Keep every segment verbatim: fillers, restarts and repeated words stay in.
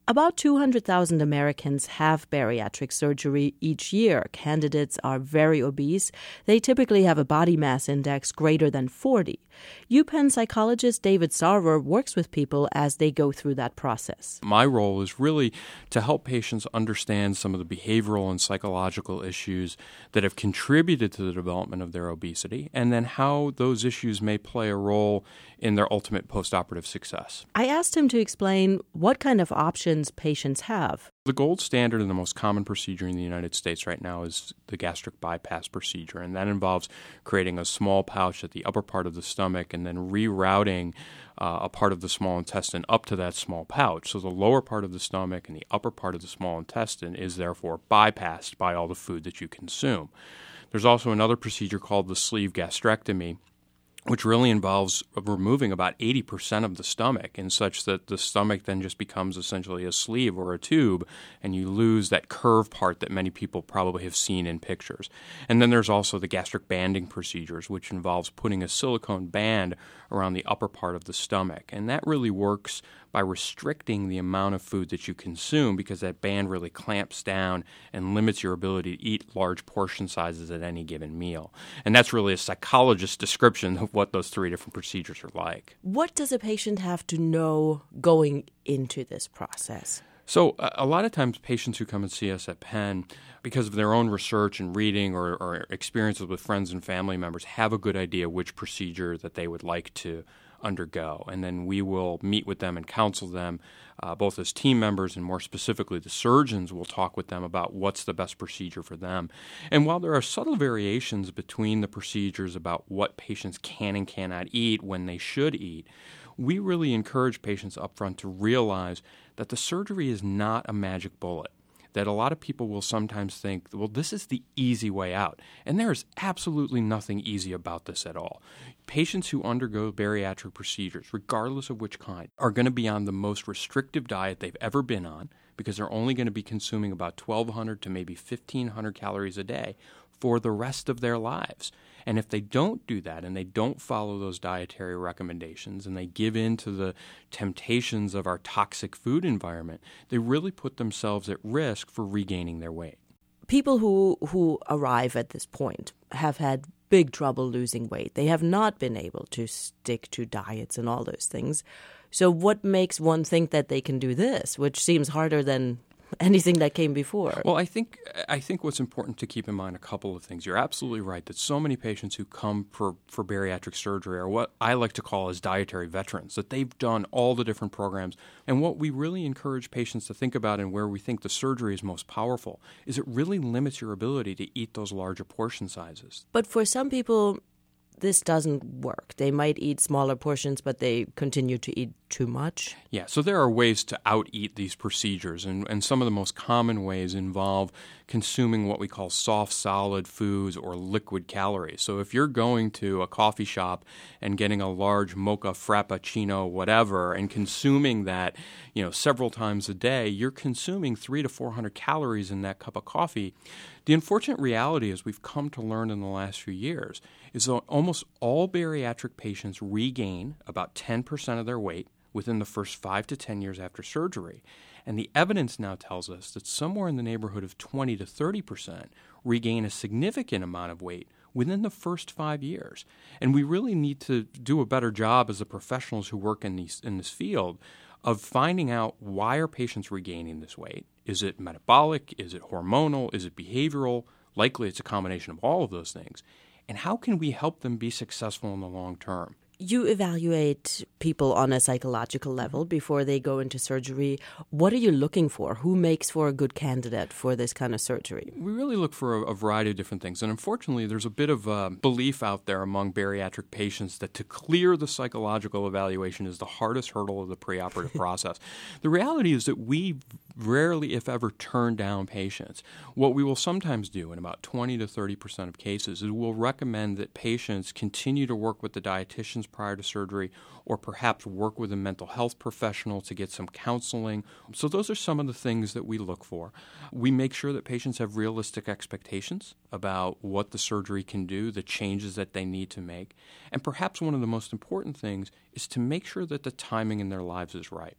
About two hundred thousand Americans have bariatric surgery each year. Candidates are very obese. They typically have a body mass index greater than forty. UPenn psychologist David Sarver works with people as they go through that process. My role is really to help patients understand some of the behavioral and psychological issues that have contributed to the development of their obesity, and then how those issues may play a role in their ultimate postoperative success. I asked him to explain what kind of options patients have. The gold standard and the most common procedure in the United States right now is the gastric bypass procedure, and that involves creating a small pouch at the upper part of the stomach and then rerouting uh, a part of the small intestine up to that small pouch. So the lower part of the stomach and the upper part of the small intestine is therefore bypassed by all the food that you consume. There's also another procedure called the sleeve gastrectomy, which really involves removing about eighty percent of the stomach, in such that the stomach then just becomes essentially a sleeve or a tube, and you lose that curved part that many people probably have seen in pictures. And then there's also the gastric banding procedures, which involves putting a silicone band around the upper part of the stomach. And that really works by restricting the amount of food that you consume, because that band really clamps down and limits your ability to eat large portion sizes at any given meal. And that's really a psychologist's description of what those three different procedures are like. What does a patient have to know going into this process? So a lot of times patients who come and see us at Penn, because of their own research and reading or, or experiences with friends and family members, have a good idea which procedure that they would like to undergo. And then we will meet with them and counsel them, uh, both as team members and more specifically the surgeons will talk with them about what's the best procedure for them. And while there are subtle variations between the procedures about what patients can and cannot eat when they should eat, we really encourage patients up front to realize that the surgery is not a magic bullet. That a lot of people will sometimes think, well, this is the easy way out. And there is absolutely nothing easy about this at all. Patients who undergo bariatric procedures, regardless of which kind, are going to be on the most restrictive diet they've ever been on, because they're only going to be consuming about twelve hundred to maybe fifteen hundred calories a day for the rest of their lives. And if they don't do that and they don't follow those dietary recommendations and they give in to the temptations of our toxic food environment, they really put themselves at risk for regaining their weight. People who, who arrive at this point have had big trouble losing weight. They have not been able to stick to diets and all those things. So what makes one think that they can do this, which seems harder than anything that came before? Well, I think I think what's important to keep in mind a couple of things. You're absolutely right that so many patients who come for, for bariatric surgery are what I like to call as dietary veterans, that they've done all the different programs. And what we really encourage patients to think about, and where we think the surgery is most powerful, is it really limits your ability to eat those larger portion sizes. But for some people, this doesn't work. They might eat smaller portions, but they continue to eat too much. Yeah, so there are ways to out-eat these procedures, and, and some of the most common ways involve consuming what we call soft solid foods or liquid calories. So if you're going to a coffee shop and getting a large mocha frappuccino, whatever, and consuming that, you know, several times a day, you're consuming three to four hundred calories in that cup of coffee. The unfortunate reality, as we've come to learn in the last few years, is that almost all bariatric patients regain about ten percent of their weight within the first five to ten years after surgery. And the evidence now tells us that somewhere in the neighborhood of twenty to thirty percent regain a significant amount of weight within the first five years. And we really need to do a better job as the professionals who work in these in this field of finding out, why are patients regaining this weight? Is it metabolic? Is it hormonal? Is it behavioral? Likely it's a combination of all of those things. And how can we help them be successful in the long term? You evaluate people on a psychological level before they go into surgery. What are you looking for? Who makes for a good candidate for this kind of surgery? We really look for a, a variety of different things. And unfortunately, there's a bit of a belief out there among bariatric patients that to clear the psychological evaluation is the hardest hurdle of the preoperative process. The reality is that we rarely, if ever, turn down patients. What we will sometimes do in about twenty to thirty percent of cases is we'll recommend that patients continue to work with the dietitians prior to surgery, or perhaps work with a mental health professional to get some counseling. So those are some of the things that we look for. We make sure that patients have realistic expectations about what the surgery can do, the changes that they need to make. And perhaps one of the most important things is to make sure that the timing in their lives is right.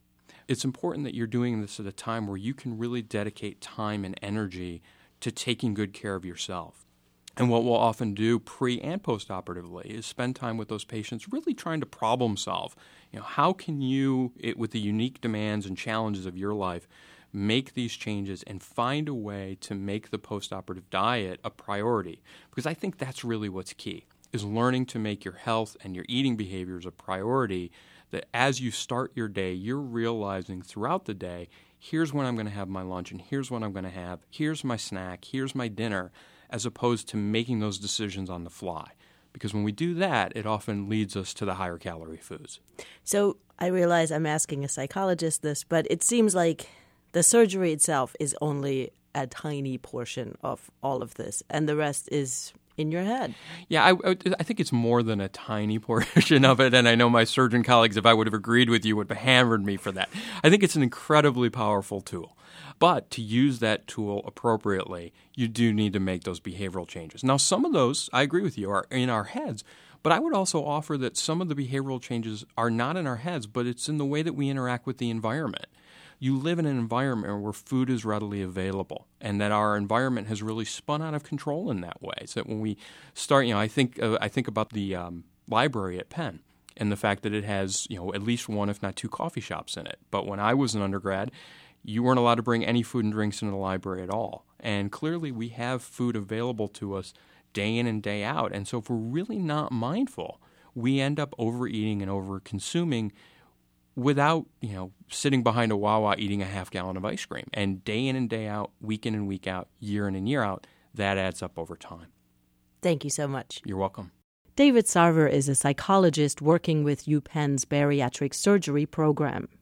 it's important that you're doing this at a time where you can really dedicate time and energy to taking good care of yourself. And what we'll often do pre- and post-operatively is spend time with those patients really trying to problem solve. You know, how can you, it, with the unique demands and challenges of your life, make these changes and find a way to make the post-operative diet a priority? Because I think that's really what's key, is learning to make your health and your eating behaviors a priority, that as you start your day, you're realizing throughout the day, here's when I'm going to have my lunch and here's what I'm going to have, here's my snack, here's my dinner, as opposed to making those decisions on the fly. Because when we do that, it often leads us to the higher calorie foods. So I realize I'm asking a psychologist this, but it seems like the surgery itself is only a tiny portion of all of this, and the rest is in your head. Yeah, I, I think it's more than a tiny portion of it, and I know my surgeon colleagues, if I would have agreed with you, would have hammered me for that. I think it's an incredibly powerful tool. But to use that tool appropriately, you do need to make those behavioral changes. Now, some of those, I agree with you, are in our heads, but I would also offer that some of the behavioral changes are not in our heads, but it's in the way that we interact with the environment. You live in an environment where food is readily available, and that our environment has really spun out of control in that way. So that when we start, you know, I think uh, I think about the um, library at Penn and the fact that it has, you know, at least one, if not two, coffee shops in it. But when I was an undergrad, you weren't allowed to bring any food and drinks into the library at all. And clearly we have food available to us day in and day out. And so if we're really not mindful, we end up overeating and over-consuming without, you know, sitting behind a Wawa eating a half gallon of ice cream. And day in and day out, week in and week out, year in and year out, that adds up over time. Thank you so much. You're welcome. David Sarver is a psychologist working with UPenn's bariatric surgery program.